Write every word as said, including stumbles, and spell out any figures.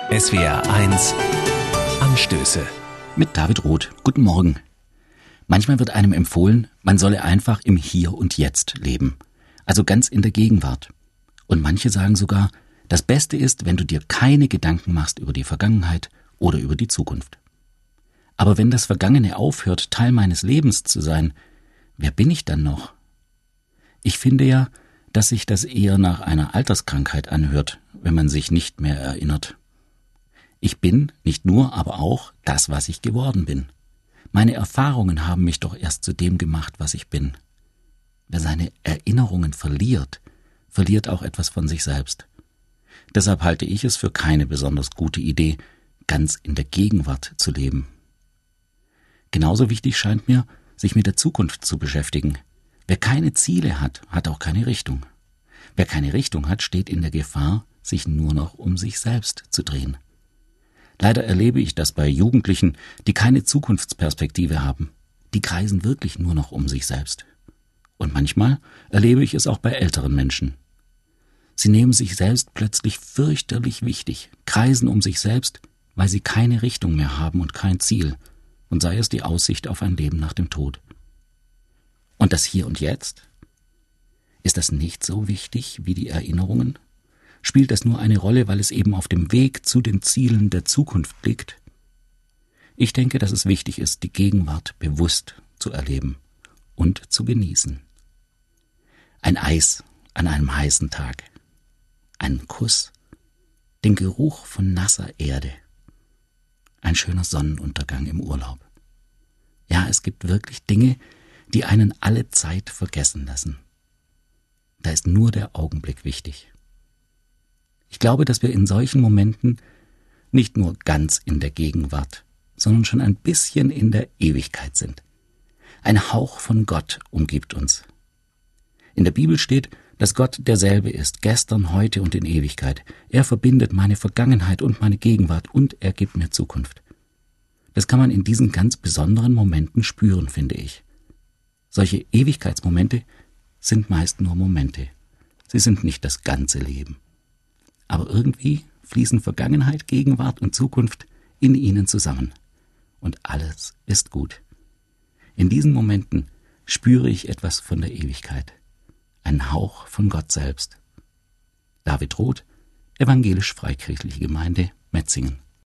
S W R eins Anstöße. Mit David Roth. Guten Morgen. Manchmal wird einem empfohlen, man solle einfach im Hier und Jetzt leben. Also ganz in der Gegenwart. Und manche sagen sogar, das Beste ist, wenn du dir keine Gedanken machst über die Vergangenheit oder über die Zukunft. Aber wenn das Vergangene aufhört, Teil meines Lebens zu sein, wer bin ich dann noch? Ich finde ja, dass sich das eher nach einer Alterskrankheit anhört, wenn man sich nicht mehr erinnert. Ich bin nicht nur, aber auch das, was ich geworden bin. Meine Erfahrungen haben mich doch erst zu dem gemacht, was ich bin. Wer seine Erinnerungen verliert, verliert auch etwas von sich selbst. Deshalb halte ich es für keine besonders gute Idee, ganz in der Gegenwart zu leben. Genauso wichtig scheint mir, sich mit der Zukunft zu beschäftigen. Wer keine Ziele hat, hat auch keine Richtung. Wer keine Richtung hat, steht in der Gefahr, sich nur noch um sich selbst zu drehen. Leider erlebe ich das bei Jugendlichen, die keine Zukunftsperspektive haben. Die kreisen wirklich nur noch um sich selbst. Und manchmal erlebe ich es auch bei älteren Menschen. Sie nehmen sich selbst plötzlich fürchterlich wichtig, kreisen um sich selbst, weil sie keine Richtung mehr haben und kein Ziel, und sei es die Aussicht auf ein Leben nach dem Tod. Und das Hier und Jetzt? Ist das nicht so wichtig wie die Erinnerungen? Spielt das nur eine Rolle, weil es eben auf dem Weg zu den Zielen der Zukunft liegt? Ich denke, dass es wichtig ist, die Gegenwart bewusst zu erleben und zu genießen. Ein Eis an einem heißen Tag, einen Kuss, den Geruch von nasser Erde, ein schöner Sonnenuntergang im Urlaub. Ja, es gibt wirklich Dinge, die einen alle Zeit vergessen lassen. Da ist nur der Augenblick wichtig. Ich glaube, dass wir in solchen Momenten nicht nur ganz in der Gegenwart, sondern schon ein bisschen in der Ewigkeit sind. Ein Hauch von Gott umgibt uns. In der Bibel steht, dass Gott derselbe ist, gestern, heute und in Ewigkeit. Er verbindet meine Vergangenheit und meine Gegenwart und er gibt mir Zukunft. Das kann man in diesen ganz besonderen Momenten spüren, finde ich. Solche Ewigkeitsmomente sind meist nur Momente. Sie sind nicht das ganze Leben. Aber irgendwie fließen Vergangenheit, Gegenwart und Zukunft in ihnen zusammen. Und alles ist gut. In diesen Momenten spüre ich etwas von der Ewigkeit. Einen Hauch von Gott selbst. David Roth, Evangelisch-Freikirchliche Gemeinde, Metzingen.